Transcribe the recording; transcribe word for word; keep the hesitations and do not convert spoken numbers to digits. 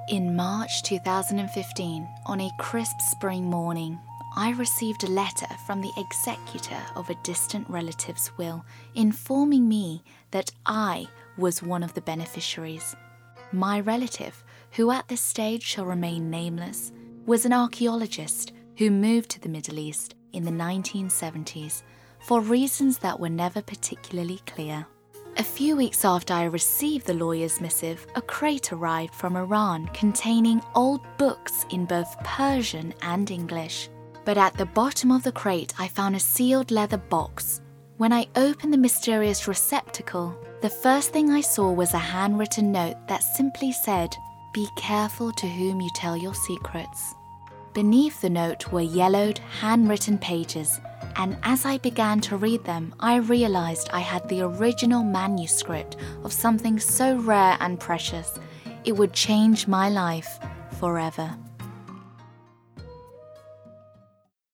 In March two thousand fifteen, on a crisp spring morning, I received a letter from the executor of a distant relative's will informing me that I was one of the beneficiaries. My relative, who at this stage shall remain nameless, was an archaeologist who moved to the Middle East in the nineteen seventies for reasons that were never particularly clear. A few weeks after I received the lawyer's missive, a crate arrived from Iran containing old books in both Persian and English. But at the bottom of the crate, I found a sealed leather box. When I opened the mysterious receptacle, the first thing I saw was a handwritten note that simply said, "Be careful to whom you tell your secrets." Beneath the note were yellowed, handwritten pages, and as I began to read them, I realized I had the original manuscript of something so rare and precious, it would change my life forever.